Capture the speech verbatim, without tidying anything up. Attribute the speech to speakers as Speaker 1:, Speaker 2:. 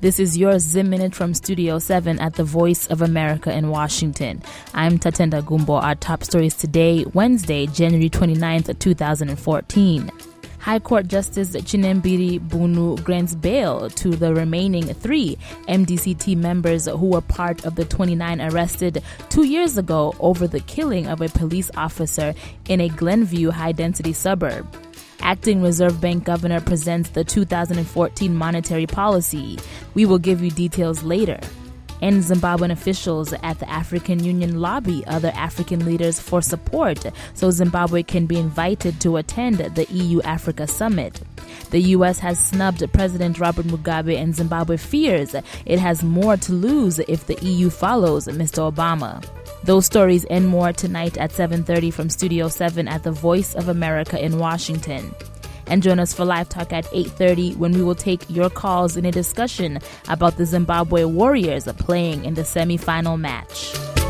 Speaker 1: This is your Zim Minute from Studio seven at the Voice of America in Washington. I'm Tatenda Gumbo. Our top stories today, Wednesday, January twenty-ninth, twenty fourteen. High Court Justice Chinembiri Bunu grants bail to the remaining three M D C T members who were part of the twenty-nine arrested two years ago over the killing of a police officer in a Glenview high-density suburb. Acting Reserve Bank Governor presents the two thousand fourteen monetary policy. We will give you details later. And Zimbabwean officials at the African Union lobby other African leaders for support so Zimbabwe can be invited to attend the E U-Africa Summit. The U S has snubbed President Robert Mugabe, and Zimbabwe fears it has more to lose if the E U follows Mister Obama. Those stories and more tonight at seven thirty from Studio seven at the Voice of America in Washington. And join us for Live Talk at eight thirty when we will take your calls in a discussion about the Zimbabwe Warriors playing in the semifinal match.